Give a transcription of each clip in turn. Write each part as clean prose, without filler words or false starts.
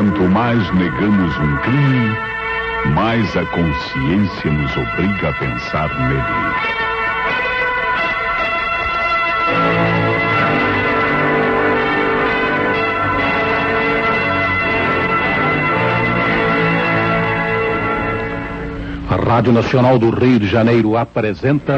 Quanto mais negamos um crime, mais a consciência nos obriga a pensar nele. A Rádio Nacional do Rio de Janeiro apresenta...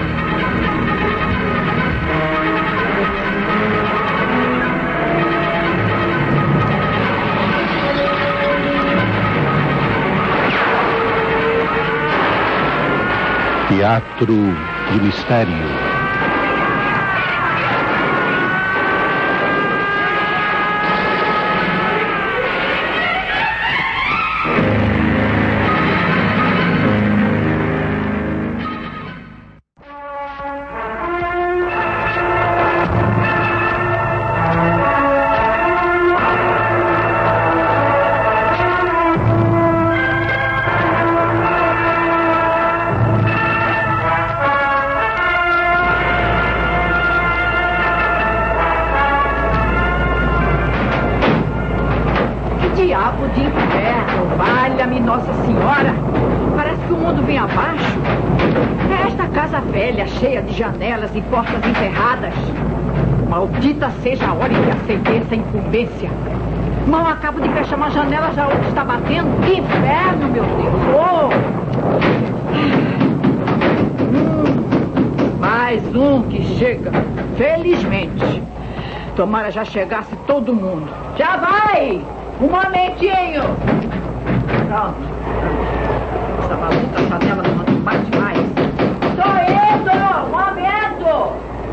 Teatro de Mistério. Cheia de janelas e portas encerradas. Maldita seja a hora em que aceitei essa incumbência. Mal acabo de fechar uma janela, já outra está batendo. Que inferno, meu Deus! Mais um que chega. Felizmente. Tomara já chegasse todo mundo. Já vai! Um momentinho! Pronto. Essa maldita janela não bate mais. Estou indo! Um momento!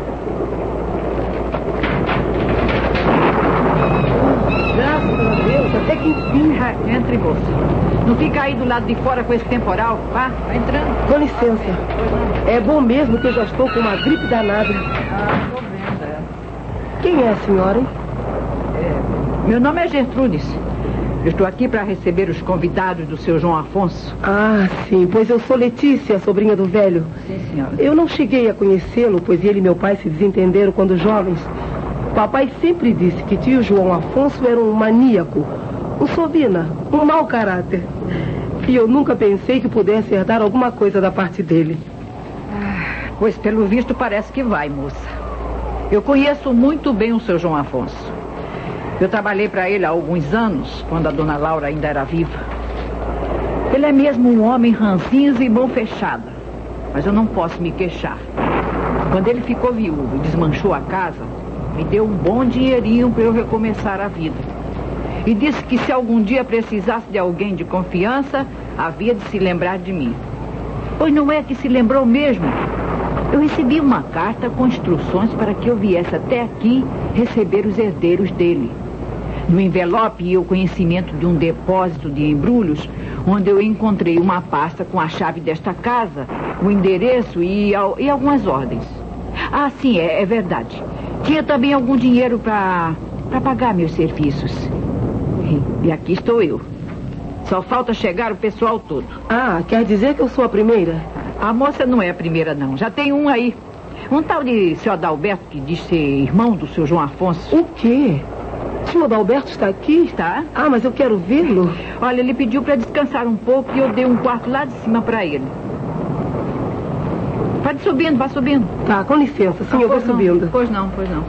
Graças a Deus, até que enfim. Entre, moça. Não fica aí do lado de fora com esse temporal. Vá, vai entrando. Com licença. É bom mesmo que eu já estou com uma gripe danada. Tô vendo, Quem é a senhora, hein? Meu nome é Gertrudes. Eu estou aqui para receber os convidados do seu João Afonso. Ah, sim, pois eu sou Letícia, sobrinha do velho. Sim, senhora. Eu não cheguei a conhecê-lo, pois ele e meu pai se desentenderam quando jovens. Papai sempre disse que tio João Afonso era um maníaco, um sovina, um mau caráter. E eu nunca pensei que pudesse herdar alguma coisa da parte dele. Pois pelo visto parece que vai, moça. Eu conheço muito bem o seu João Afonso. Eu trabalhei para ele há alguns anos, quando a dona Laura ainda era viva. Ele é mesmo um homem ranzinza e mão fechada. Mas eu não posso me queixar. Quando ele ficou viúvo e desmanchou a casa, me deu um bom dinheirinho para eu recomeçar a vida. E disse que se algum dia precisasse de alguém de confiança, havia de se lembrar de mim. Pois não é que se lembrou mesmo? Eu recebi uma carta com instruções para que eu viesse até aqui receber os herdeiros dele. No envelope ia o conhecimento de um depósito de embrulhos, onde eu encontrei uma pasta com a chave desta casa, o endereço e algumas ordens. Ah, sim, é verdade. Tinha também algum dinheiro para pagar meus serviços. E aqui estou eu. Só falta chegar o pessoal todo. Ah, quer dizer que eu sou a primeira? A moça não é a primeira, não. Já tem um aí. Um tal de seu Adalberto, que diz ser irmão do seu João Afonso. O quê? O senhor Adalberto está aqui? Está. Ah, mas eu quero vê-lo. Olha, ele pediu para descansar um pouco e eu dei um quarto lá de cima para ele. Pode subindo, vá subindo. Tá, com licença. Sim, eu vou subindo. Pois não.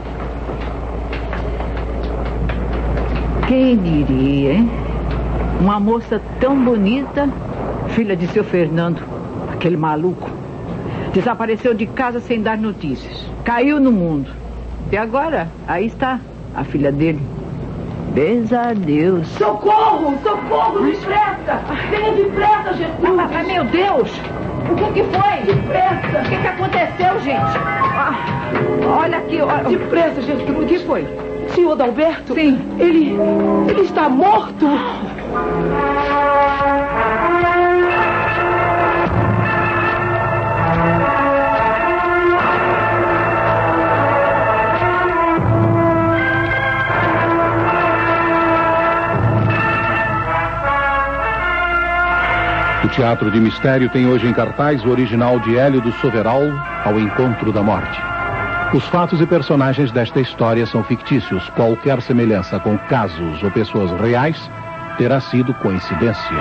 Quem diria, hein? Uma moça tão bonita, filha de seu Fernando, aquele maluco. Desapareceu de casa sem dar notícias. Caiu no mundo. E agora, aí está, a filha dele. Beijo a Deus. Socorro! Depressa! Venha depressa, Jesus! Mas, meu Deus! O que foi? Depressa! O que aconteceu, gente? Olha aqui. Depressa, Jesus! O que foi? Senhor Adalberto? Sim. Ele está morto! O Teatro de Mistério tem hoje em cartaz o original de Hélio do Soveral, Ao Encontro da Morte. Os fatos e personagens desta história são fictícios. Qualquer semelhança com casos ou pessoas reais terá sido coincidência.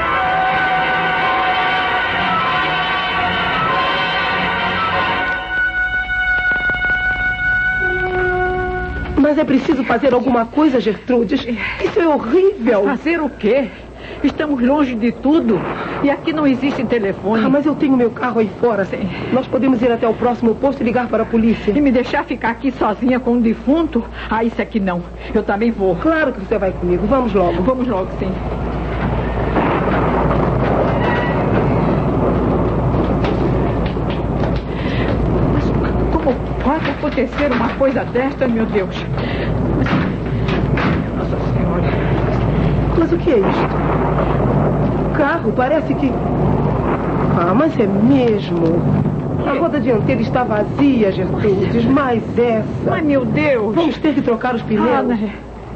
Mas é preciso fazer alguma coisa, Gertrudes. Isso é horrível. Fazer o quê? Estamos longe de tudo. E aqui não existe telefone. Mas eu tenho meu carro aí fora. Sim. Nós podemos ir até o próximo posto e ligar para a polícia. E me deixar ficar aqui sozinha com um defunto? Isso aqui não. Eu também vou. Claro que você vai comigo. Vamos logo. Vamos logo, sim. Pode acontecer uma coisa desta, meu Deus. Nossa Senhora. Mas o que é isto? O carro parece que... mas é mesmo. A roda dianteira está vazia, Gertrudes. Mas essa... Ai, meu Deus. Vamos ter que trocar os pneus. Né?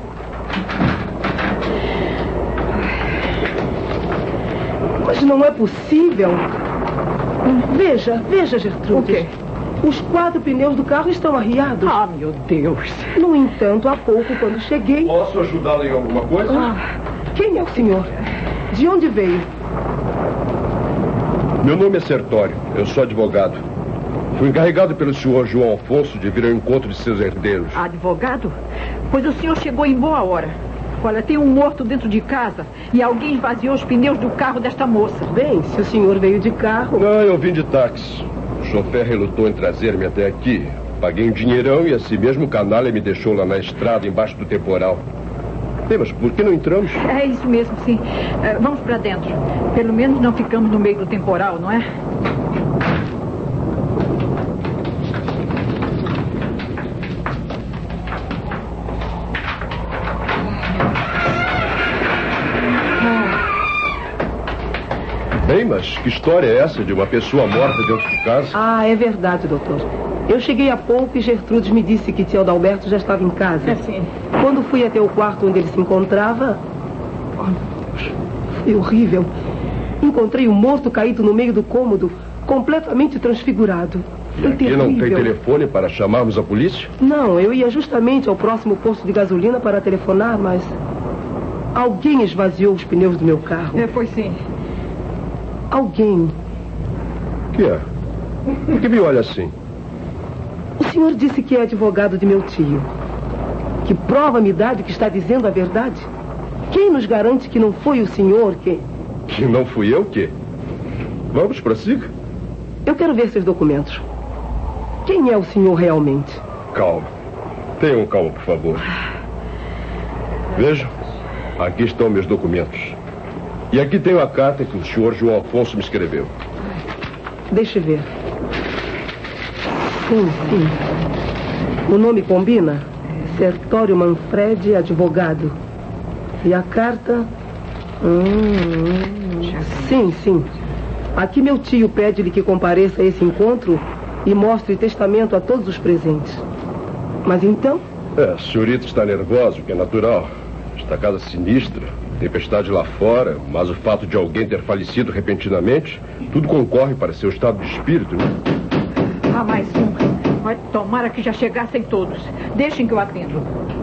Mas não é possível. Veja, Gertrudes. O quê? Os 4 pneus do carro estão arriados. Meu Deus. No entanto, há pouco, quando cheguei... Posso ajudá-la em alguma coisa? Quem é o senhor? De onde veio? Meu nome é Sertório. Eu sou advogado. Fui encarregado pelo senhor João Afonso de vir ao encontro de seus herdeiros. Advogado? Pois o senhor chegou em boa hora. Olha, tem um morto dentro de casa e alguém esvaziou os pneus do carro desta moça. Bem, se o senhor veio de carro... Não, eu vim de táxi. O chofer relutou em trazer-me até aqui. Paguei um dinheirão e assim mesmo o canalha me deixou lá na estrada, embaixo do temporal. Mas por que não entramos? É isso mesmo, sim. Vamos para dentro. Pelo menos não ficamos no meio do temporal, não é? Bem, mas que história é essa de uma pessoa morta dentro de casa? É verdade, doutor. Eu cheguei há pouco e Gertrudes me disse que tio Adalberto já estava em casa. Sim. Quando fui até o quarto onde ele se encontrava... foi horrível. Encontrei um morto caído no meio do cômodo, completamente transfigurado. Foi Aqui terrível. não tem telefone para chamarmos a polícia? Não, eu ia justamente ao próximo posto de gasolina para telefonar, mas... alguém esvaziou os pneus do meu carro. Foi sim. Alguém. O que é? Por que me olha assim? O senhor disse que é advogado de meu tio. Que prova me dá de que está dizendo a verdade? Quem nos garante que não foi o senhor que... Que não fui eu, que? Vamos, prossiga. Eu quero ver seus documentos. Quem é o senhor realmente? Calma. Tenham calma, por favor. Vejam, aqui estão meus documentos. E aqui tenho a carta que o senhor João Afonso me escreveu. Deixe ver. Sim. O nome combina? Sertório Manfredi, advogado. E a carta... Sim. Aqui meu tio pede-lhe que compareça a esse encontro e mostre testamento a todos os presentes. Mas então? A senhorita está nervosa, o que é natural. Esta casa sinistra, tempestade lá fora, mas o fato de alguém ter falecido repentinamente, tudo concorre para seu estado de espírito, né? Mais um. Vai tomara que já chegassem todos. Deixem que eu atendo.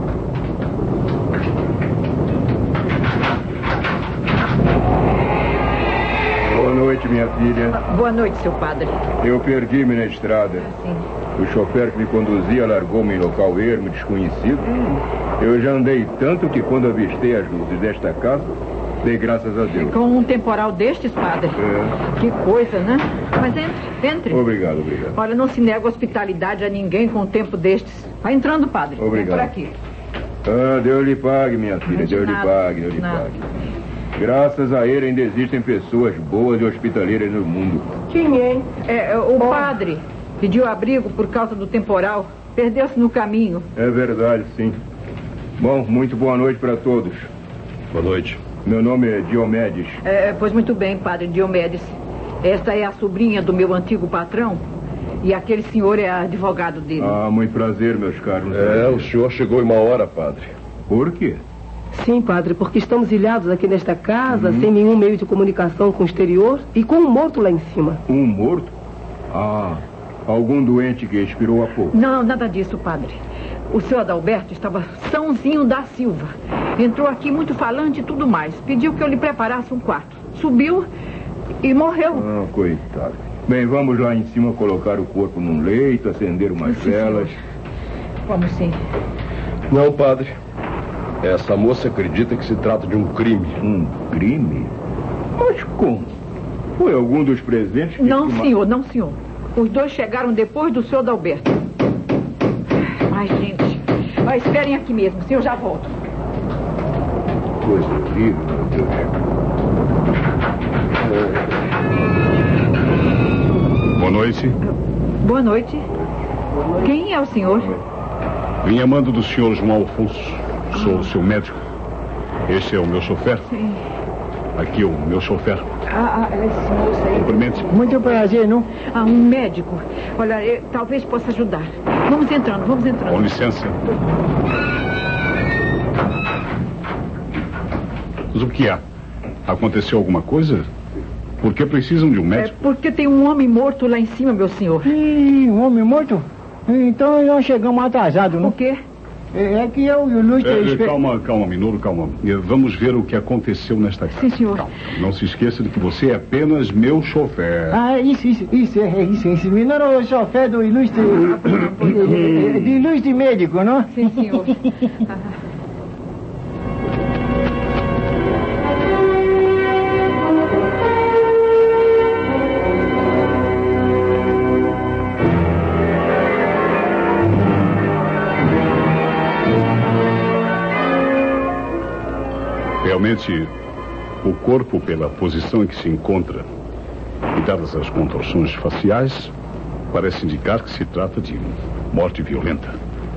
Boa noite, minha filha. Boa noite, seu padre. Eu perdi-me na estrada. Sim. O chofer que me conduzia largou-me em local ermo, desconhecido. Eu já andei tanto que quando avistei as luzes desta casa, dei graças a Deus. Com um temporal destes, padre? Que coisa, né? Mas entre. Obrigado. Olha, não se nega hospitalidade a ninguém com um tempo destes. Vai entrando, padre. Obrigado. Vem por aqui. Deus lhe pague, minha filha. Deus lhe pague. Graças a ele ainda existem pessoas boas e hospitaleiras no mundo. Quem é? O padre pediu abrigo por causa do temporal. Perdeu-se no caminho. É verdade, sim. Bom, muito boa noite para todos. Boa noite. Meu nome é Diomedes. Pois muito bem, padre Diomedes. Esta é a sobrinha do meu antigo patrão e aquele senhor é advogado dele. Muito prazer, meus caros. O senhor chegou em uma hora, padre. Por quê? Sim, padre, porque estamos ilhados aqui nesta casa, sem nenhum meio de comunicação com o exterior e com um morto lá em cima. Um morto? Algum doente que expirou há pouco. Não, nada disso, padre. O senhor Adalberto estava Sãozinho da Silva. Entrou aqui muito falante e tudo mais. Pediu que eu lhe preparasse um quarto. Subiu e morreu. Ah, coitado. Bem, vamos lá em cima colocar o corpo num leito, acender umas velas. Vamos sim. Não, padre. Essa moça acredita que se trata de um crime. Um crime? Mas como? Foi algum dos presentes que... Não, senhor, não, senhor. Os dois chegaram depois do senhor Adalberto. Ai, gente. Mas esperem aqui mesmo, senhor, já volto. Coisa horrível, meu Deus. Boa noite. Boa noite. Quem é o senhor? Vim a mando do senhor João Afonso. Sou o seu médico. Este é o meu chofer. Sim. Aqui o meu chofer. Esse moço aí. Cumprimente. Muito prazer, não? Um médico. Olha, talvez possa ajudar. Vamos entrando, vamos entrando. Com licença. Mas o que há? Aconteceu alguma coisa? Por que precisam de um médico? Porque tem um homem morto lá em cima, meu senhor. Ih, um homem morto? Então nós chegamos atrasados, não? O quê? É que eu e o Luiz... Calma, Minoro, calma. Vamos ver o que aconteceu nesta casa. Sim, senhor. Calma. Não se esqueça de que você é apenas meu chofer. Isso. Minoro é o chofer do ilustre... de ilustre médico, não? Sim, senhor. Realmente, o corpo, pela posição em que se encontra e dadas as contorções faciais, parece indicar que se trata de morte violenta.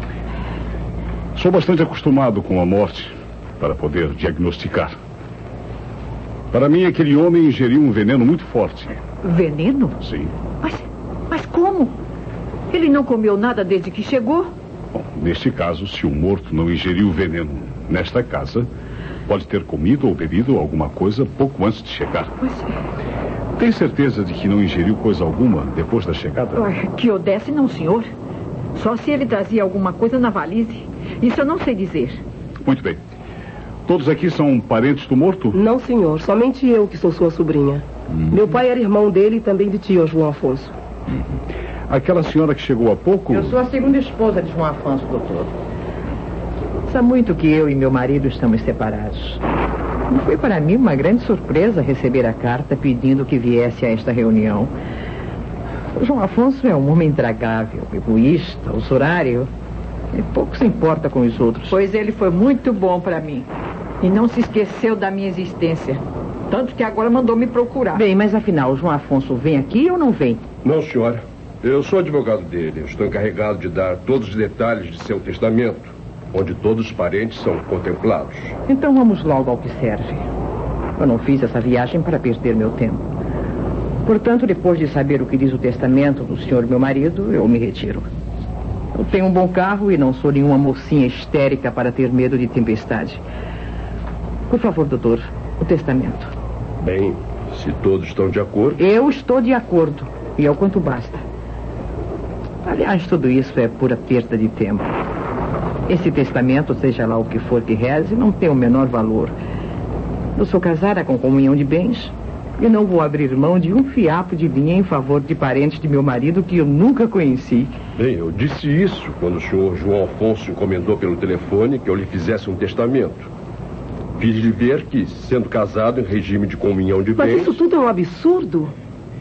Sou bastante acostumado com a morte para poder diagnosticar. Para mim, aquele homem ingeriu um veneno muito forte. Veneno? Sim. Mas como? Ele não comeu nada desde que chegou? Bom, neste caso, se o morto não ingeriu veneno nesta casa, pode ter comido ou bebido alguma coisa pouco antes de chegar. Mas... Tem certeza de que não ingeriu coisa alguma depois da chegada? Que eu desse, não, senhor. Só se ele trazia alguma coisa na valise. Isso eu não sei dizer. Muito bem. Todos aqui são parentes do morto? Não, senhor. Somente eu que sou sua sobrinha. Meu pai era irmão dele e também de tio João Afonso. Aquela senhora que chegou há pouco... Eu sou a segunda esposa de João Afonso, doutor. Sabe muito que eu e meu marido estamos separados. E foi para mim uma grande surpresa receber a carta pedindo que viesse a esta reunião. O João Afonso é um homem intragável, egoísta, usurário. E pouco se importa com os outros. Pois ele foi muito bom para mim. E não se esqueceu da minha existência. Tanto que agora mandou me procurar. Bem, mas afinal, o João Afonso vem aqui ou não vem? Não, senhora. Eu sou advogado dele. Eu estou encarregado de dar todos os detalhes de seu testamento, onde todos os parentes são contemplados. Então vamos logo ao que serve. Eu não fiz essa viagem para perder meu tempo. Portanto, depois de saber o que diz o testamento do senhor meu marido, eu me retiro. Eu tenho um bom carro e não sou nenhuma mocinha histérica para ter medo de tempestade. Por favor, doutor, o testamento. Bem, se todos estão de acordo... Eu estou de acordo, e é o quanto basta. Aliás, tudo isso é pura perda de tempo. Esse testamento, seja lá o que for que reze, não tem o menor valor. Eu sou casada com comunhão de bens e não vou abrir mão de um fiapo de linha em favor de parentes de meu marido que eu nunca conheci. Bem, eu disse isso quando o senhor João Afonso encomendou pelo telefone que eu lhe fizesse um testamento. Fiz-lhe ver que, sendo casado em regime de comunhão de bens... Mas isso tudo é um absurdo.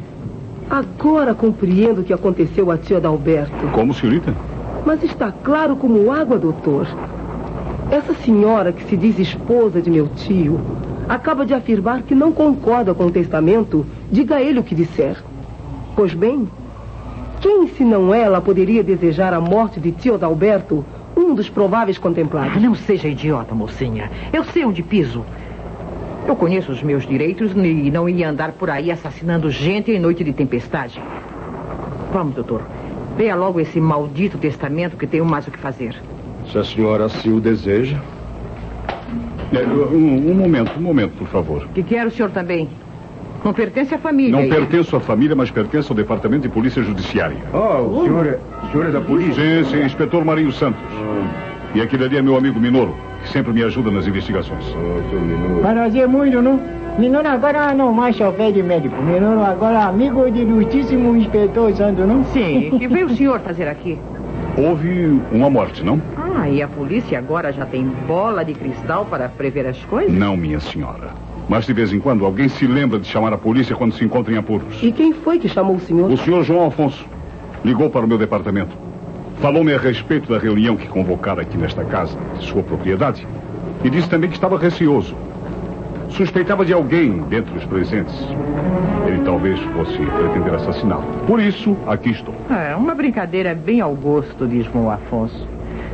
Agora compreendo o que aconteceu a tia Adalberto. Como, senhorita? Mas está claro como água, doutor. Essa senhora que se diz esposa de meu tio acaba de afirmar que não concorda com o testamento, diga ele o que disser. Pois bem, quem senão ela poderia desejar a morte de tio Adalberto, um dos prováveis contemplados? Não seja idiota, mocinha. Eu sei onde piso. Eu conheço os meus direitos e não ia andar por aí assassinando gente em noite de tempestade. Vamos, doutor. Leia logo esse maldito testamento que tenho mais o que fazer. Se a senhora assim o deseja... Um momento, por favor. Que quer o senhor também? Não pertence à família. Não pertenço à família, mas pertenço ao Departamento de Polícia Judiciária. O senhor é da polícia? Sim, inspetor Marinho Santos. E aquele ali é meu amigo Minoro, que sempre me ajuda nas investigações. Seu Minoro. Prazer muito, não? Minoro agora não mais chofer de médico. Minoro agora amigo de ilustríssimo inspetor Santos, não? Sim. O que veio o senhor fazer aqui? Houve uma morte, não? E a polícia agora já tem bola de cristal para prever as coisas? Não, minha senhora. Mas de vez em quando alguém se lembra de chamar a polícia quando se encontra em apuros. E quem foi que chamou o senhor? O senhor João Afonso ligou para o meu departamento. Falou-me a respeito da reunião que convocara aqui nesta casa, de sua propriedade. E disse também que estava receoso. Suspeitava de alguém dentre os presentes. Ele talvez fosse pretender assassiná-lo. Por isso, aqui estou. É uma brincadeira bem ao gosto de João Afonso.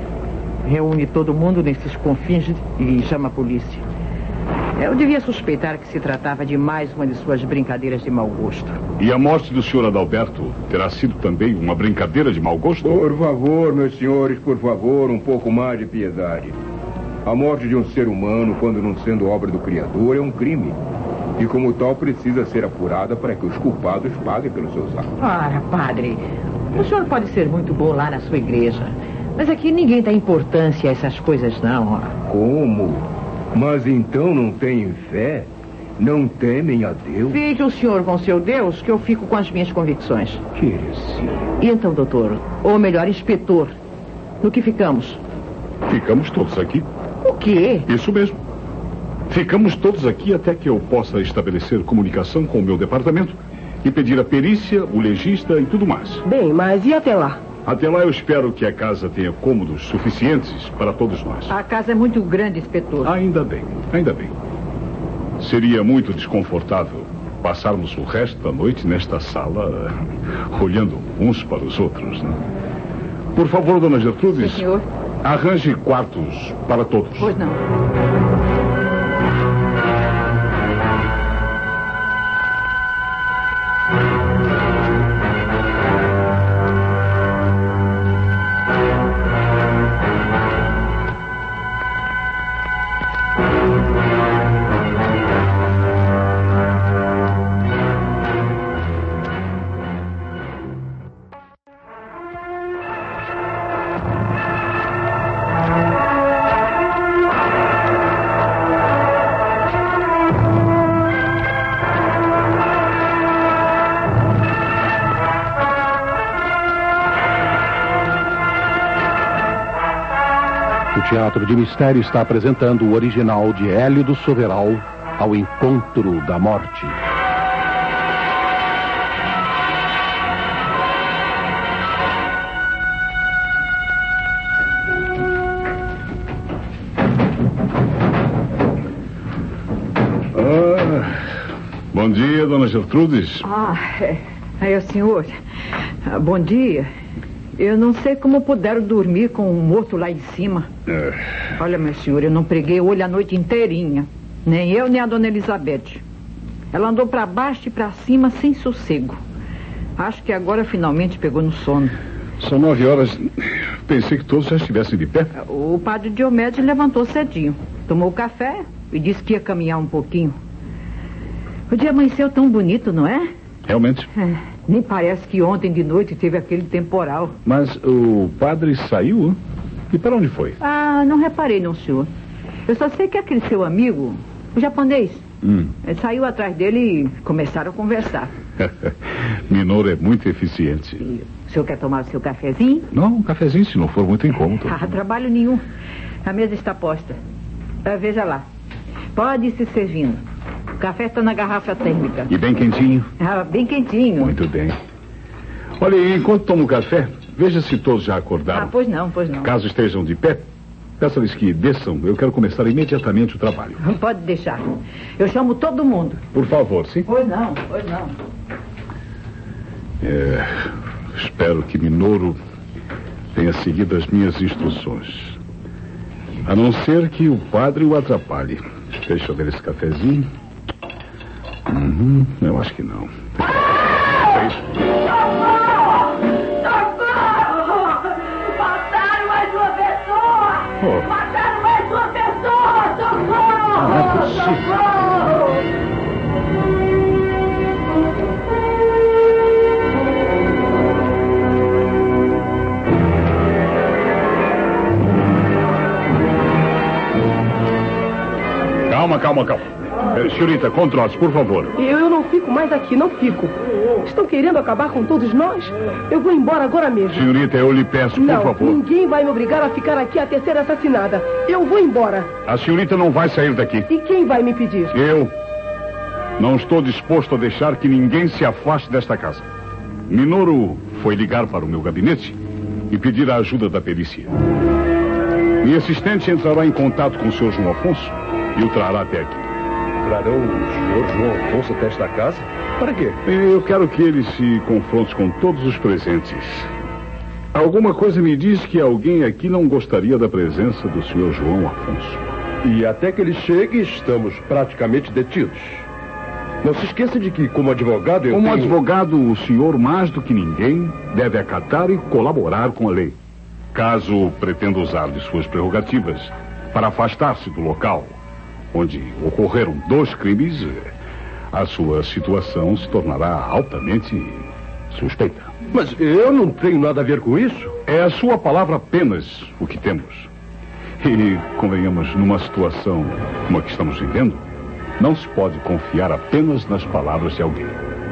Reúne todo mundo nesses confins e chama a polícia. Eu devia suspeitar que se tratava de mais uma de suas brincadeiras de mau gosto. E a morte do senhor Adalberto terá sido também uma brincadeira de mau gosto? Por favor, meus senhores, por favor, um pouco mais de piedade. A morte de um ser humano, quando não sendo obra do Criador, é um crime. E como tal, precisa ser apurada para que os culpados paguem pelos seus atos. Ora, padre, o senhor pode ser muito bom lá na sua igreja, mas aqui ninguém dá importância a essas coisas, não. Como? Mas então não têm fé? Não temem a Deus? Fique o senhor com seu Deus, que eu fico com as minhas convicções. Que heresia. E então, doutor, ou melhor, inspetor, no que ficamos? Ficamos todos aqui. O quê? Isso mesmo. Ficamos todos aqui até que eu possa estabelecer comunicação com o meu departamento e pedir a perícia, o legista e tudo mais. Bem, mas e até lá? Até lá eu espero que a casa tenha cômodos suficientes para todos nós. A casa é muito grande, inspetor. Ainda bem, ainda bem. Seria muito desconfortável passarmos o resto da noite nesta sala, olhando uns para os outros, né? Por favor, dona Gertrudes. Sim, senhor. Arranje quartos para todos. Pois não. O Teatro de Mistério está apresentando o original de Hélio do Soveral, Ao Encontro da Morte. Bom dia, dona Gertrudes. É o senhor. Bom dia. Eu não sei como puderam dormir com um morto lá em cima. Olha, meu senhor, eu não preguei o olho a noite inteirinha. Nem eu, nem a dona Elizabeth. Ela andou para baixo e para cima sem sossego. Acho que agora finalmente pegou no sono. São 9 horas. Pensei que todos já estivessem de pé. O padre Diomedes levantou cedinho. Tomou café e disse que ia caminhar um pouquinho. O dia amanheceu tão bonito, não é? Realmente. Nem parece que ontem de noite teve aquele temporal. Mas o padre saiu, hein? E para onde foi? Não reparei, não, senhor. Eu só sei que aquele seu amigo, o japonês, saiu atrás dele e começaram a conversar. Minoro é muito eficiente. E o senhor quer tomar o seu cafezinho? Não, um cafezinho, se não for muito incômodo. Trabalho nenhum. A mesa está posta. Veja lá. Pode ir se servindo. O café está na garrafa térmica. E bem quentinho? Bem quentinho. Muito bem. Olha, enquanto tomo café, veja se todos já acordaram. Pois não, pois não. Caso estejam de pé, peça-lhes que desçam. Eu quero começar imediatamente o trabalho. Pode deixar. Eu chamo todo mundo. Por favor, sim? Pois não, pois não. Espero que Minoro tenha seguido as minhas instruções. A não ser que o padre o atrapalhe. Deixa eu ver esse cafezinho. Eu acho que não. Socorro! Mataram mais uma pessoa! Mataram mais uma pessoa! Socorro! Não é possível. Socorro! Calma. Senhorita, controle-se, por favor. Eu não fico mais aqui, não fico. Estão querendo acabar com todos nós? Eu vou embora agora mesmo. Senhorita, eu lhe peço, por favor. Ninguém vai me obrigar a ficar aqui até ser assassinada. Eu vou embora. A senhorita não vai sair daqui. E quem vai me impedir? Eu não estou disposto a deixar que ninguém se afaste desta casa. Minoru foi ligar para o meu gabinete e pedir a ajuda da perícia. Minha assistente entrará em contato com o Sr. João Afonso e o trará até aqui. Trarão o Sr. João Afonso até esta casa? Para quê? Eu quero que ele se confronte com todos os presentes. Alguma coisa me diz que alguém aqui não gostaria da presença do Sr. João Afonso. E até que ele chegue, estamos praticamente detidos. Não se esqueça de que, como advogado, eu Como tenho... advogado, o senhor, mais do que ninguém, deve acatar e colaborar com a lei. Caso pretenda usar de suas prerrogativas para afastar-se do local onde ocorreram 2 crimes, a sua situação se tornará altamente suspeita. Mas eu não tenho nada a ver com isso. É a sua palavra apenas o que temos. E, convenhamos, numa situação como a que estamos vivendo, não se pode confiar apenas nas palavras de alguém.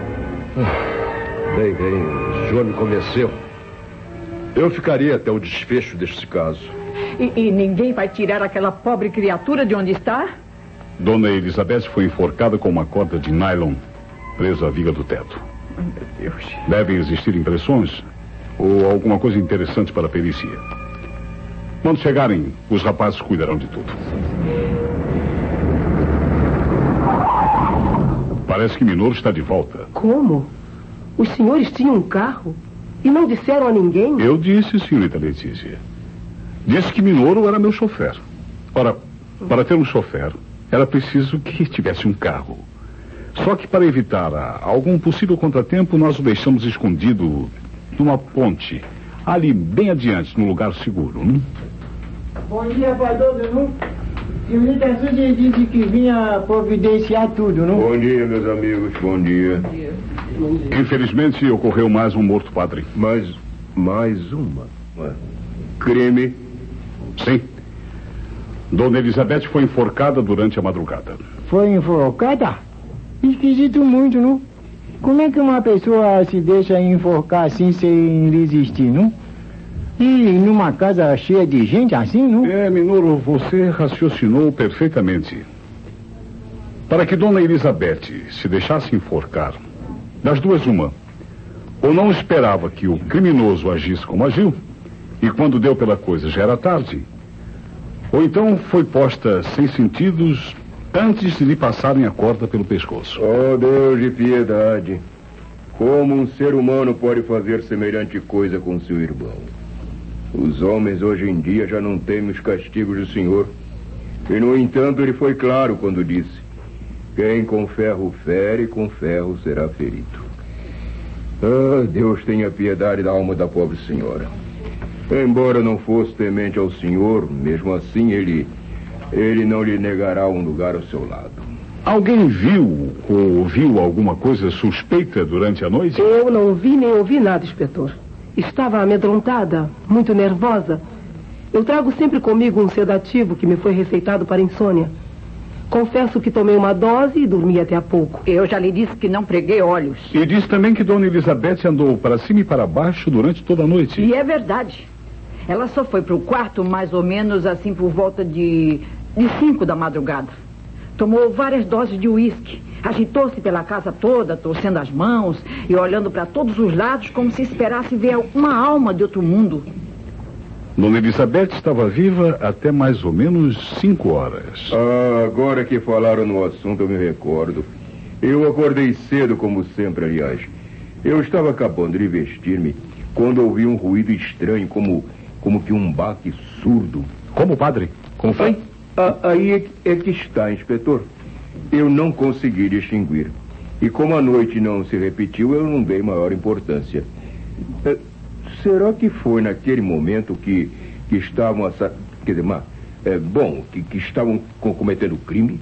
Bem, o senhor me convenceu. Eu ficaria até o desfecho deste caso. E ninguém vai tirar aquela pobre criatura de onde está? Dona Elizabeth foi enforcada com uma corda de nylon presa à viga do teto. Meu Deus. Devem existir impressões ou alguma coisa interessante para a perícia. Quando chegarem, os rapazes cuidarão de tudo. Parece que Minoru está de volta. Como? Os senhores tinham um carro e não disseram a ninguém? Eu disse, senhorita Letícia. Disse que Minoru era meu chofer. Ora, para ter um chofer, era preciso que tivesse um carro. Só que para evitar algum possível contratempo, nós o deixamos escondido numa ponte, ali bem adiante, num lugar seguro. Bom dia para todos, não? Senhorita Suzy disse que vinha providenciar tudo, não? Bom dia, meus amigos, bom dia. Infelizmente, ocorreu mais um morto, padre. Mais uma? Crime? Sim. Dona Elizabeth foi enforcada durante a madrugada. Foi enforcada? Esquisito muito, não? Como é que uma pessoa se deixa enforcar assim sem resistir, não? E numa casa cheia de gente assim, não? Minoru, você raciocinou perfeitamente. Para que Dona Elizabeth se deixasse enforcar, das duas uma, ou não esperava que o criminoso agisse como agiu, e quando deu pela coisa já era tarde, ou então foi posta sem sentidos antes de lhe passarem a corda pelo pescoço. Oh, Deus de piedade! Como um ser humano pode fazer semelhante coisa com seu irmão? Os homens hoje em dia já não temem os castigos do Senhor. E, no entanto, ele foi claro quando disse: quem com ferro fere, com ferro será ferido. Ah, Deus tenha piedade da alma da pobre senhora. Embora não fosse temente ao Senhor, mesmo assim ele não lhe negará um lugar ao seu lado. Alguém viu ou ouviu alguma coisa suspeita durante a noite? Eu não vi nem ouvi nada, inspetor. Estava amedrontada, muito nervosa. Eu trago sempre comigo um sedativo que me foi receitado para insônia. Confesso que tomei uma dose e dormi até há pouco. Eu já lhe disse que não preguei olhos. E disse também que Dona Elizabeth andou para cima e para baixo durante toda a noite. E é verdade. Ela só foi para o quarto mais ou menos assim por volta de 5 da madrugada. Tomou várias doses de uísque. Agitou-se pela casa toda, torcendo as mãos e olhando para todos os lados como se esperasse ver uma alma de outro mundo. Dona Elizabeth estava viva até mais ou menos 5 horas. Ah, agora que falaram no assunto eu me recordo. Eu acordei cedo, como sempre, aliás. Eu estava acabando de vestir-me quando ouvi um ruído estranho, como que um baque surdo. Como, padre? Como foi? Aí é que está, inspetor. Eu não consegui distinguir. E como a noite não se repetiu, eu não dei maior importância. Será que foi naquele momento que estavam... Quer dizer, que estavam cometendo crime?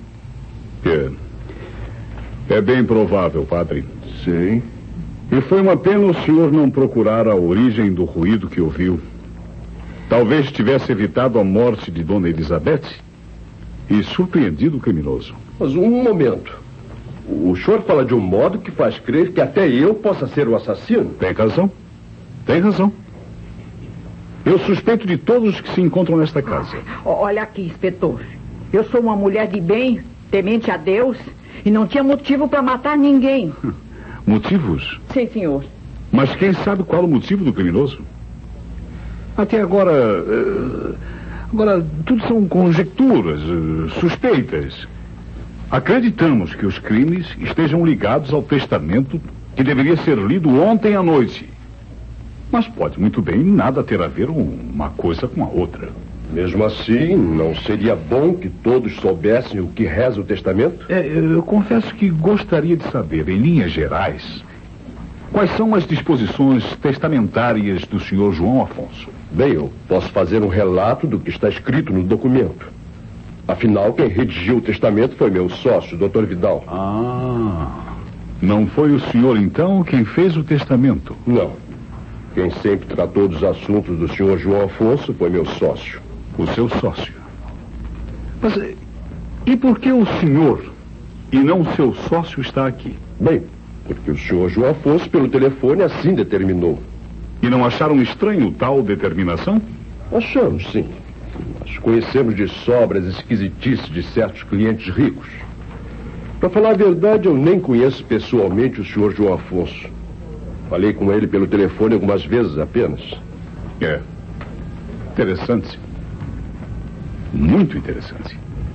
É bem provável, padre. Sim. E foi uma pena o senhor não procurar a origem do ruído que ouviu. Talvez tivesse evitado a morte de Dona Elizabeth e surpreendido o criminoso. Mas um momento. O senhor fala de um modo que faz crer que até eu possa ser o assassino? Tem razão. Tem razão. Eu suspeito de todos os que se encontram nesta casa. Olha aqui, inspetor. Eu sou uma mulher de bem, temente a Deus, e não tinha motivo para matar ninguém. Motivos? Sim, senhor. Mas quem sabe qual o motivo do criminoso? Até agora... Agora, tudo são conjecturas, suspeitas. Acreditamos que os crimes estejam ligados ao testamento que deveria ser lido ontem à noite. Mas pode muito bem nada ter a ver uma coisa com a outra. Mesmo assim, não seria bom que todos soubessem o que reza o testamento? Eu confesso que gostaria de saber, em linhas gerais, quais são as disposições testamentárias do senhor João Afonso. Bem, eu posso fazer um relato do que está escrito no documento. Afinal, quem redigiu o testamento foi meu sócio, Dr. Vidal. Não foi o senhor, então, quem fez o testamento? Não. Quem sempre tratou dos assuntos do senhor João Afonso foi meu sócio. O seu sócio? Mas e por que o senhor e não o seu sócio está aqui? Bem, porque o senhor João Afonso, pelo telefone, assim determinou. E não acharam estranho tal determinação? Achamos, sim. Nós conhecemos de sobra as esquisitices de certos clientes ricos. Para falar a verdade, eu nem conheço pessoalmente o senhor João Afonso. Falei com ele pelo telefone algumas vezes apenas. Interessante. Muito interessante.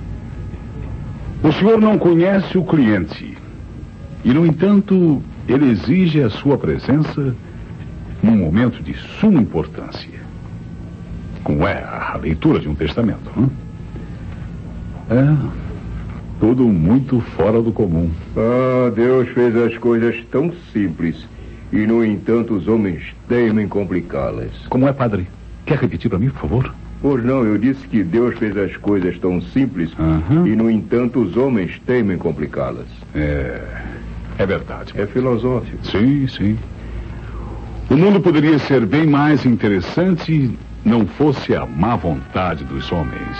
O senhor não conhece o cliente. E, no entanto, ele exige a sua presença num momento de suma importância. Como é a leitura de um testamento, não? Tudo muito fora do comum. Deus fez as coisas tão simples e, no entanto, os homens temem complicá-las. Como é, padre? Quer repetir para mim, por favor? Pois não, eu disse que Deus fez as coisas tão simples e, no entanto, os homens temem complicá-las. É verdade. É filosófico. Sim, sim. O mundo poderia ser bem mais interessante não fosse a má vontade dos homens.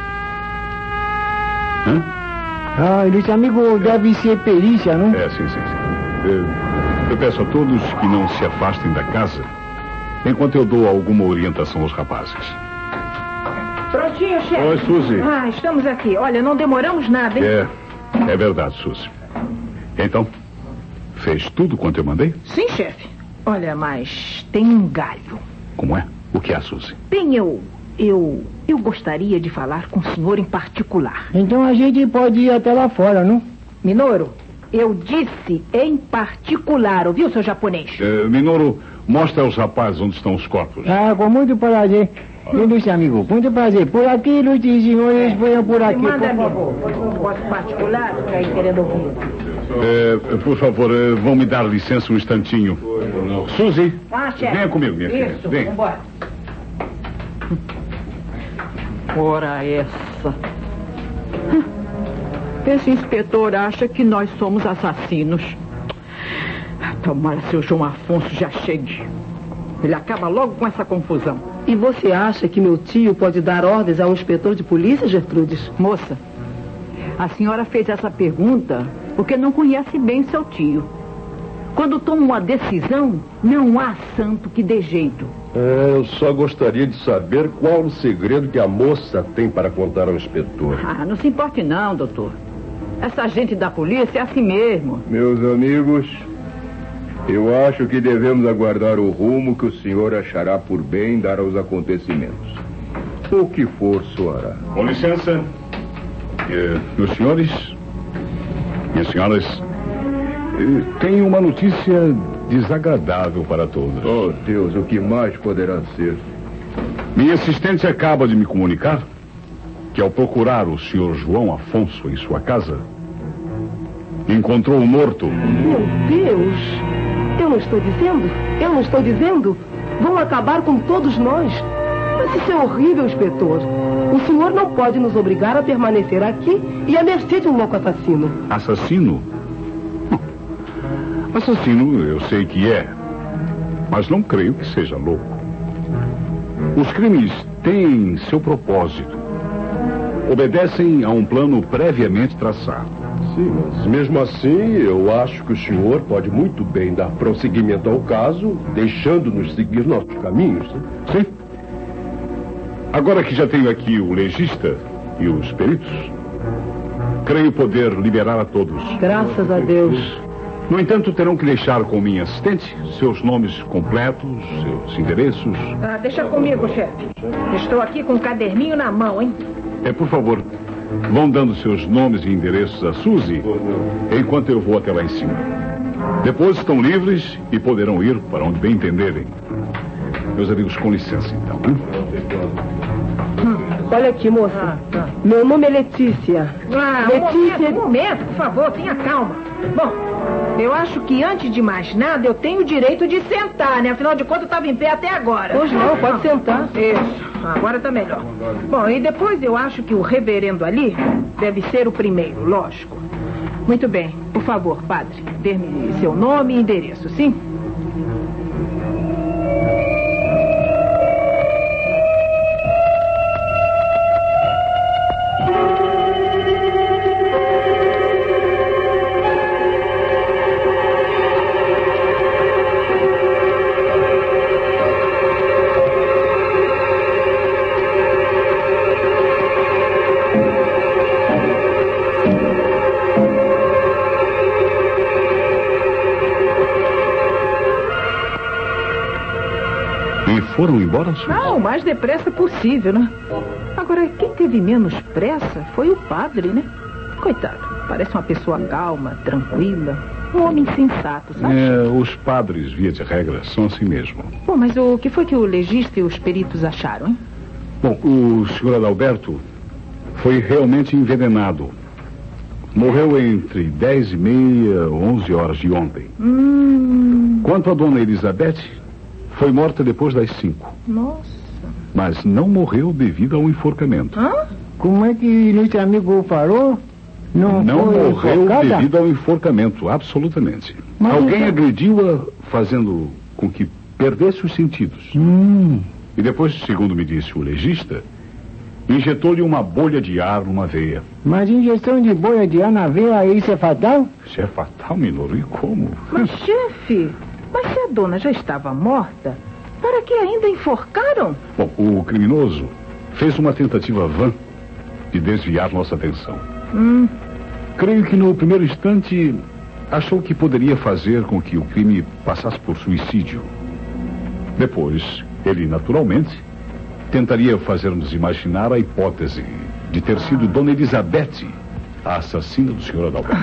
Esse amigo deve ser perícia, não? Sim. Eu peço a todos que não se afastem da casa enquanto eu dou alguma orientação aos rapazes. Prontinho, chefe. Oi, Suzy. Estamos aqui. Olha, não demoramos nada, hein? É verdade, Suzy. Então, fez tudo quanto eu mandei? Sim, chefe. Olha, mas tem um galho. Como é? O que é, Suzy? Bem, eu gostaria de falar com o senhor em particular. Então a gente pode ir até lá fora, não? Minoru, eu disse em particular, ouviu, seu japonês? Minoru, mostra aos rapazes onde estão os corpos. Com muito prazer. Ilustre amigo, muito prazer. Por aqui, ilustres senhores, venham por aqui. Manda, amigo. Posso particular, fica aí querendo ouvir. Por favor, vão me dar licença um instantinho. Suzy, chefe. Venha comigo, minha filha. Isso, Vem. vambora. Ora essa. Esse inspetor acha que nós somos assassinos. Tomara seu João Afonso já chegue. Ele acaba logo com essa confusão. E você acha que meu tio pode dar ordens a um inspetor de polícia, Gertrudes? Moça, a senhora fez essa pergunta porque não conhece bem seu tio. Quando toma uma decisão, não há santo que dê jeito. Eu só gostaria de saber qual o segredo que a moça tem para contar ao inspetor. Não se importe não, doutor. Essa gente da polícia é assim mesmo. Meus amigos, eu acho que devemos aguardar o rumo que o senhor achará por bem dar aos acontecimentos. O que for soará. Com licença. Meus senhores, minhas senhoras, tenho uma notícia desagradável para todos. Oh, Deus, o que mais poderá ser? Minha assistente acaba de me comunicar que, ao procurar o senhor João Afonso em sua casa, encontrou-o morto. Meu Deus! Eu não estou dizendo? Vão acabar com todos nós. Mas isso é horrível, inspetor. O senhor não pode nos obrigar a permanecer aqui e à mercê de um louco assassino. Assassino? Assassino eu sei que é, mas não creio que seja louco. Os crimes têm seu propósito. obedecem a um plano previamente traçado. Sim, mas mesmo assim, eu acho que o senhor pode muito bem dar prosseguimento ao caso, deixando-nos seguir nossos caminhos. Né? Sim. Agora que já tenho aqui o legista e os peritos, creio poder liberar a todos. Graças a Deus. No entanto, terão que deixar com minha assistente seus nomes completos, seus endereços. Deixa comigo, chefe. Estou aqui com um caderninho na mão, hein? Por favor, vão dando seus nomes e endereços a Suzy, enquanto eu vou até lá em cima. Depois estão livres e poderão ir para onde bem entenderem. Meus amigos, com licença, então. Olha aqui, moça. Meu nome é Letícia. Letícia... Um momento, por favor, tenha calma. Bom, eu acho que antes de mais nada eu tenho o direito de sentar, né? Afinal de contas eu estava em pé até agora. Hoje não, pode sentar. Isso, agora tá melhor. Bom, e depois eu acho que o reverendo ali deve ser o primeiro, lógico. Muito bem, por favor, padre, dê-me seu nome e endereço, sim? Foram embora, senhor? Não, o mais depressa possível, né? Agora, quem teve menos pressa foi o padre, né? Coitado, parece uma pessoa calma, tranquila, um homem sensato, sabe? Os padres, via de regra, são assim mesmo. Bom, mas o que foi que o legista e os peritos acharam, hein? Bom, o senhor Adalberto foi realmente envenenado. Morreu entre 10h30 e 11 horas de ontem. Quanto a dona Elizabeth, foi morta depois das 5. Nossa. Mas não morreu devido ao enforcamento. Como é que nosso amigo falou? Não morreu devido ao enforcamento, absolutamente. Mas alguém agrediu-a fazendo com que perdesse os sentidos. E depois, segundo me disse o legista, injetou-lhe uma bolha de ar numa veia. Mas injeção de bolha de ar na veia, isso é fatal? Isso é fatal, Minoro, e como? Mas, chefe... Mas se a dona já estava morta, para que ainda enforcaram? Bom, o criminoso fez uma tentativa vã de desviar nossa atenção. Creio que no primeiro instante achou que poderia fazer com que o crime passasse por suicídio. Depois, ele naturalmente tentaria fazer-nos imaginar a hipótese de ter sido Dona Elizabeth a assassina do senhor Adalberto.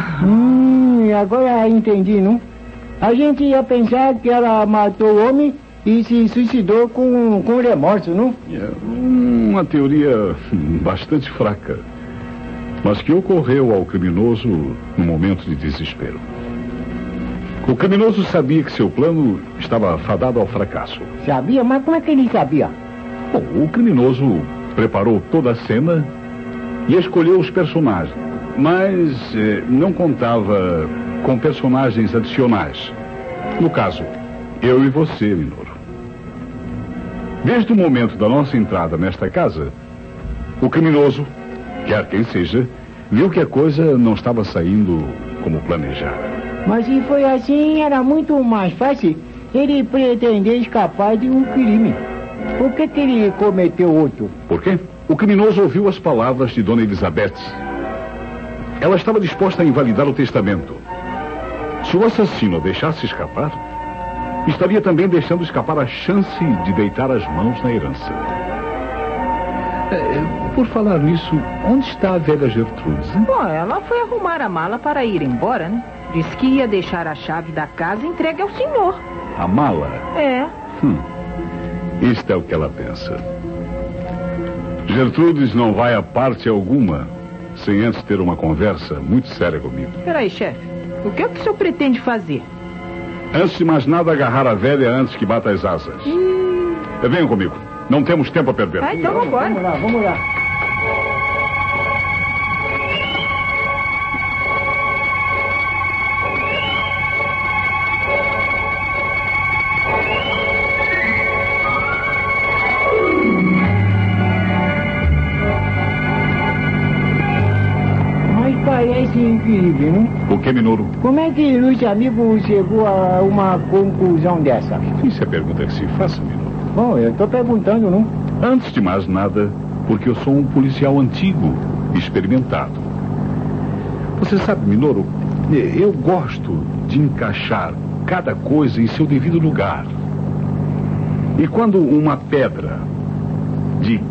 Agora entendi, não? A gente ia pensar que ela matou o homem e se suicidou com remorso, não? Uma teoria bastante fraca, mas que ocorreu ao criminoso num momento de desespero. O criminoso sabia que seu plano estava fadado ao fracasso. Sabia? Mas como é que ele sabia? Bom, o criminoso preparou toda a cena e escolheu os personagens, mas não contava com personagens adicionais. No caso, eu e você, Minoro. Desde o momento da nossa entrada nesta casa, o criminoso, quer quem seja, viu que a coisa não estava saindo como planejara. Mas se foi assim, era muito mais fácil ele pretender escapar de um crime. Por que ele cometeu outro? Por quê? O criminoso ouviu as palavras de Dona Elizabeth. Ela estava disposta a invalidar o testamento. Se o assassino a deixasse escapar, estaria também deixando escapar a chance de deitar as mãos na herança. Por falar nisso, onde está a velha Gertrudes? Hein? Bom, ela foi arrumar a mala para ir embora, né? Disse que ia deixar a chave da casa entregue ao senhor. A mala? É. Isto é o que ela pensa. Gertrudes não vai a parte alguma sem antes ter uma conversa muito séria comigo. Peraí, chefe. O que é que o senhor pretende fazer? Antes de mais nada, agarrar a velha antes que bata as asas. Venham comigo. Não temos tempo a perder. Então vamos embora. Vamos lá. parece incrível, não? O que, Minoru? Como é que ilustre amigo chegou a uma conclusão dessa? Isso é a pergunta que se faça, Minoru. Bom, eu tô perguntando, não? Antes de mais nada, porque eu sou um policial antigo, experimentado. Você sabe, Minoru, eu gosto de encaixar cada coisa em seu devido lugar. E quando uma pedra de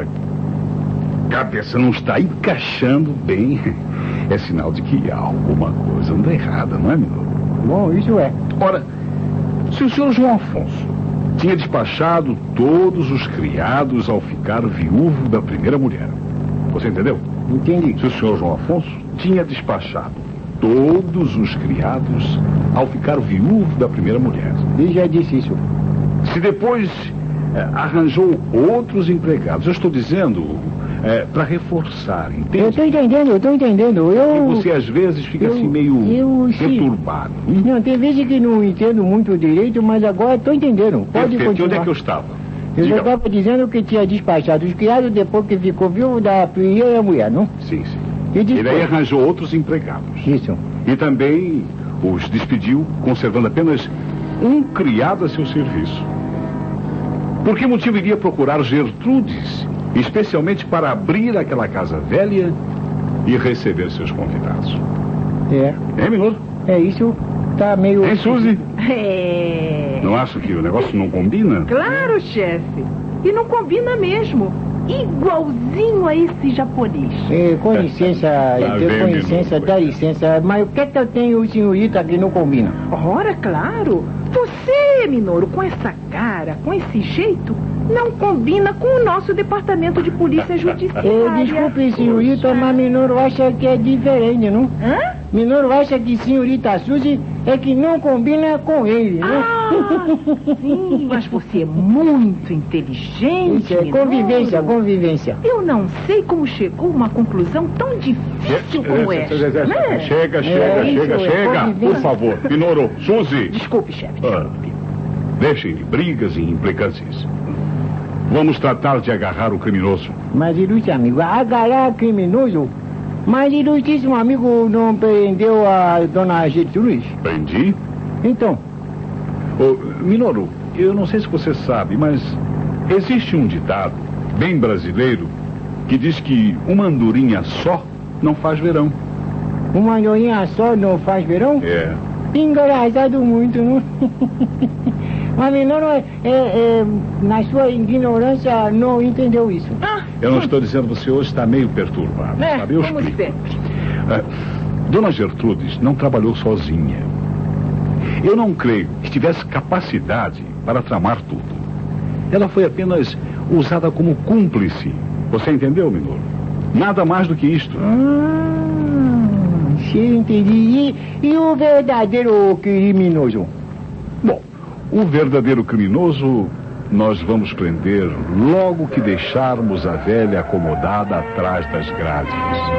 quebra-cabeça não está encaixando bem, é sinal de que alguma coisa anda errada, não é, Minoru? Bom, isso é. Ora, se o senhor João Afonso tinha despachado todos os criados ao ficar viúvo da primeira mulher, você entendeu? Entendi. Se o senhor João Afonso tinha despachado todos os criados ao ficar viúvo da primeira mulher. Ele já disse isso. Se depois arranjou outros empregados, eu estou dizendo para reforçar, entende? Eu tô entendendo. E você às vezes fica assim meio perturbado. Não, tem vezes que não entendo muito direito, mas agora estou entendendo. Pode Perfeito. continuar. Onde é que eu estava? Eu já estava dizendo que tinha despachado os criados depois que ficou viúvo da primeira mulher, não? Sim. E depois? Ele aí arranjou outros empregados. Isso. E também os despediu, conservando apenas um criado a seu serviço. Por que motivo iria procurar Gertrudes, especialmente para abrir aquela casa velha e receber seus convidados? É, Minoru? É isso. Tá meio... Hein, Suzy? É. Não acha que o negócio não combina? Claro, chefe. E não combina mesmo. Igualzinho a esse japonês. Com licença, com licença, dá licença. Mas o que é que eu tenho, senhorita, que não combina? Ora, claro. Você, Minoru, com essa cara, com esse jeito, não combina com o nosso departamento de polícia judiciária. Desculpe, senhorita, mas Minoru acha que é diferente, não? Hã? Minoru acha que senhorita Suzy é que não combina com ele, né? Sim, mas você é muito inteligente. Isso é convivência. Eu não sei como chegou a uma conclusão tão difícil como essa. Né? Chega. Por favor, Minoru, Suzy. Desculpe, chefe. Deixem de brigas e implicâncias. Vamos tratar de agarrar o criminoso. Mas, ilustre amigo, agarrar criminoso? Mas, ilustríssimo amigo, não prendeu a dona Gertrudes? Prendi? Então? Minoru, eu não sei se você sabe, mas existe um ditado bem brasileiro que diz que uma andorinha só não faz verão. Uma andorinha só não faz verão? É. Engraçado muito, não? Mas Minoru, na sua ignorância, não entendeu isso. Eu não estou dizendo, você hoje está meio perturbado, sabe? Eu como explico. Dona Gertrudes não trabalhou sozinha. Eu não creio que tivesse capacidade para tramar tudo. Ela foi apenas usada como cúmplice. Você entendeu, Minoru? Nada mais do que isto. Sim, entendi. E o verdadeiro criminoso? Bom, o verdadeiro criminoso nós vamos prender logo que deixarmos a velha acomodada atrás das grades.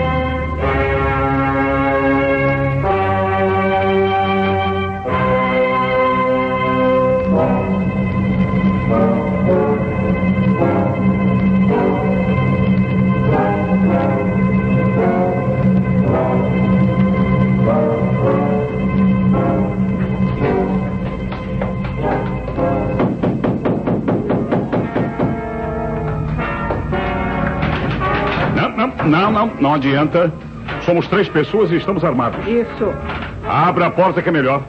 Não adianta. Somos 3 pessoas e estamos armados. Isso. Abra a porta que é melhor.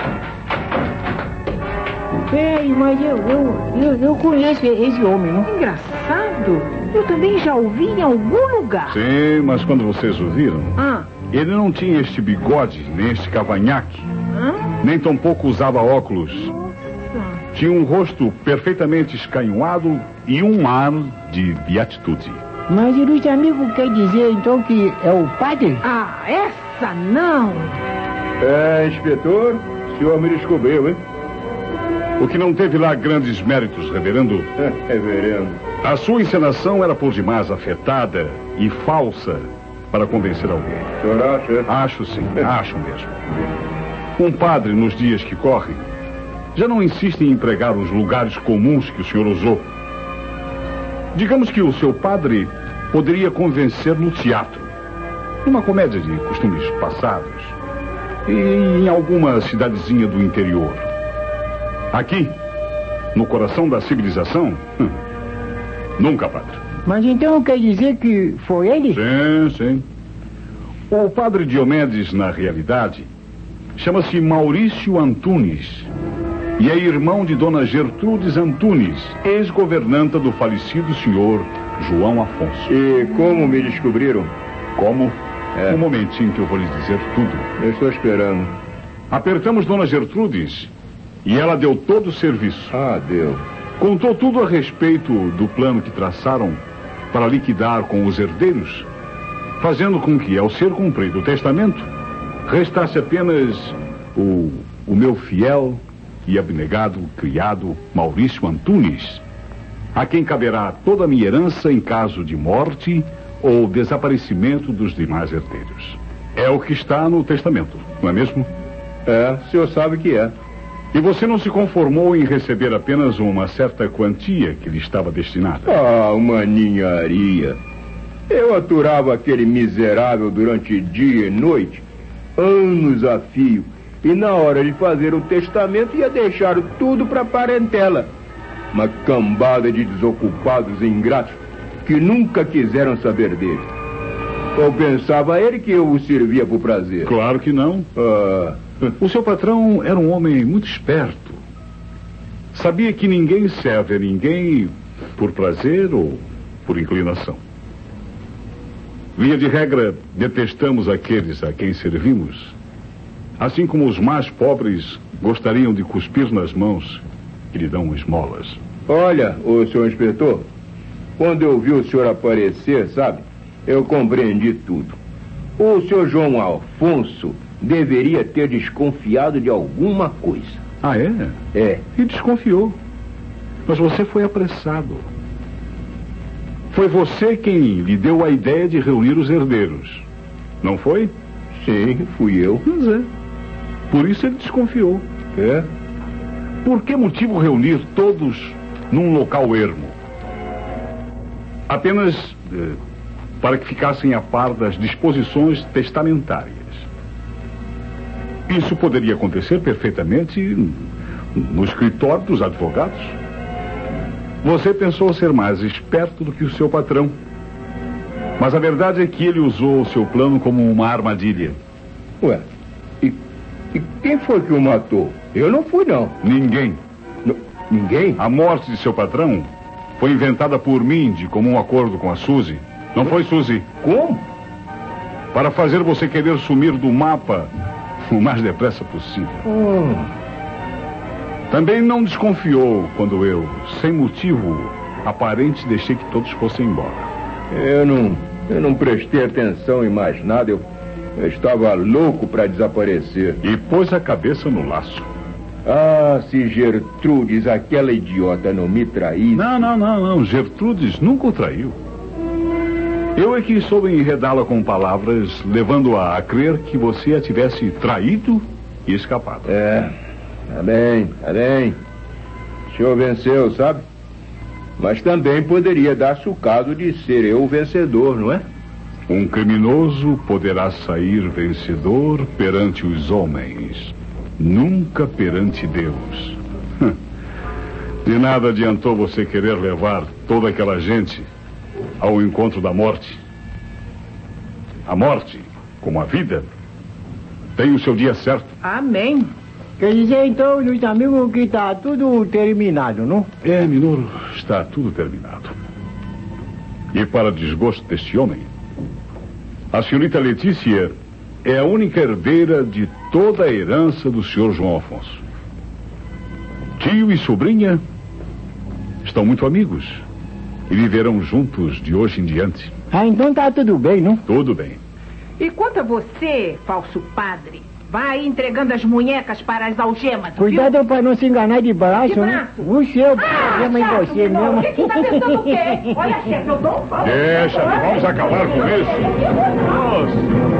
Peraí, mas eu conheço esse homem, não? Engraçado. Eu também já ouvi em algum lugar. Sim, mas quando vocês o viram, ele não tinha este bigode, nem este cavanhaque, nem tampouco usava óculos. Nossa. Tinha um rosto perfeitamente escanhoado e um ar de beatitude. Mas, ilustre amigo, quer dizer então que é o padre? Essa não! Inspetor, o senhor me descobriu, hein? O que não teve lá grandes méritos, reverendo. Reverendo. A sua encenação era por demais afetada e falsa para convencer alguém. O senhor acha? Acho sim, acho mesmo. Um padre, nos dias que correm, já não insiste em empregar os lugares comuns que o senhor usou. Digamos que o seu padre poderia convencer no teatro. numa comédia de costumes passados, e em alguma cidadezinha do interior. Aqui, no coração da civilização, nunca, padre. Mas então quer dizer que foi ele? Sim, sim. O padre Diomedes, na realidade, chama-se Maurício Antunes e é irmão de Dona Gertrudes Antunes, ex-governanta do falecido senhor João Afonso. E como me descobriram? Como? Um momentinho que eu vou lhe dizer tudo. Eu estou esperando. Apertamos Dona Gertrudes e ela deu todo o serviço. Ah, deu. Contou tudo a respeito do plano que traçaram para liquidar com os herdeiros, fazendo com que, ao ser cumprido o testamento, restasse apenas o meu fiel e abnegado criado Maurício Antunes, a quem caberá toda a minha herança em caso de morte ou desaparecimento dos demais herdeiros. É o que está no testamento, não é mesmo? É, o senhor sabe que é. E você não se conformou em receber apenas uma certa quantia que lhe estava destinada? Ah, uma ninharia. Eu aturava aquele miserável durante dia e noite, anos a fio, e na hora de fazer o testamento ia deixar tudo para a parentela. Uma cambada de desocupados ingratos que nunca quiseram saber dele. Ou pensava ele que eu o servia por prazer? Claro que não. O seu patrão era um homem muito esperto. Sabia que ninguém serve a ninguém por prazer ou por inclinação. Via de regra, detestamos aqueles a quem servimos, assim como os mais pobres gostariam de cuspir nas mãos que lhe dão esmolas. Olha, o senhor inspetor, quando eu vi o senhor aparecer, sabe, eu compreendi tudo. O senhor João Afonso deveria ter desconfiado de alguma coisa. Ah, é? É. E desconfiou. Mas você foi apressado. Foi você quem lhe deu a ideia de reunir os herdeiros, não foi? Sim, fui eu. Pois é. Por isso ele desconfiou. É? Por que motivo reunir todos num local ermo? Apenas para que ficassem a par das disposições testamentárias. Isso poderia acontecer perfeitamente no escritório dos advogados. Você pensou ser mais esperto do que o seu patrão. Mas a verdade é que ele usou o seu plano como uma armadilha. Ué, e quem foi que o matou? Eu não fui, não. Ninguém. Ninguém? A morte de seu patrão foi inventada por mim de comum acordo com a Suzy. Não foi, Suzy? Como? Para fazer você querer sumir do mapa o mais depressa possível. Também não desconfiou quando eu, sem motivo aparente, deixei que todos fossem embora. Eu não prestei atenção em mais nada. Eu estava louco para desaparecer. E pôs a cabeça no laço. Ah, se Gertrudes, aquela idiota, não me traísse... Não. Gertrudes nunca o traiu. Eu é que soube enredá-la com palavras, levando-a a crer que você a tivesse traído e escapado. Tá bem. O senhor venceu, sabe? Mas também poderia dar-se o caso de ser eu o vencedor, não é? Um criminoso poderá sair vencedor perante os homens, nunca perante Deus. De nada adiantou você querer levar toda aquela gente ao encontro da morte. A morte, como a vida, tem o seu dia certo. Amém. Quer dizer, então, meus amigos, que está tudo terminado, não? É, Minoru, está tudo terminado. E para desgosto deste homem, a senhorita Letícia é a única herdeira de toda a herança do senhor João Afonso. Tio e sobrinha estão muito amigos e viverão juntos de hoje em diante. Ah, então tá tudo bem, não? Tudo bem. E quanto a você, falso padre, vai entregando as munhecas para as algemas, Cuidado viu? para não se enganar de braço, De né? braço? O seu problema em chato, você Minoru, mesmo. O que tá pensando o quê? Olha, chefe, eu dou um pau. Deixa, vamos acabar com isso. Nossa.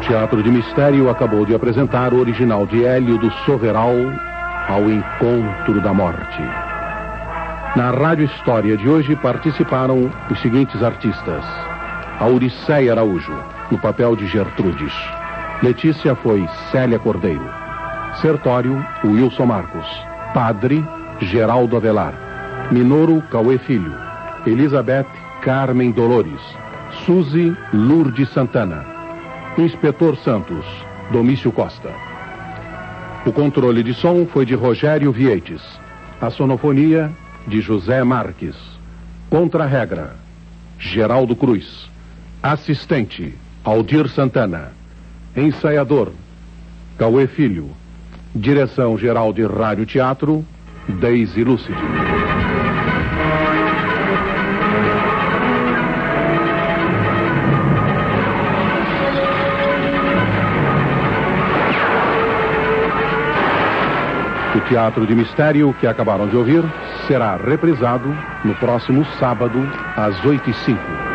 Teatro de Mistério acabou de apresentar o original de Hélio do Soveral, Ao Encontro da Morte. Na Rádio História de hoje participaram os seguintes artistas: Auriceia Araújo, no papel de Gertrudes. Letícia foi Célia Cordeiro. Sertório, Wilson Marcos. Padre, Geraldo Avelar. Minoro, Cauê Filho. Elizabeth, Carmen Dolores. Suzy, Lourdes Santana. Inspetor Santos, Domício Costa. O controle de som foi de Rogério Vieites. A sonofonia, de José Marques. Contra-regra, Geraldo Cruz. Assistente, Aldir Santana. Ensaiador, Cauê Filho. Direção-geral de Rádio Teatro, Deise Lúcide. O Teatro de Mistério que acabaram de ouvir será reprisado no próximo sábado, às 8h05.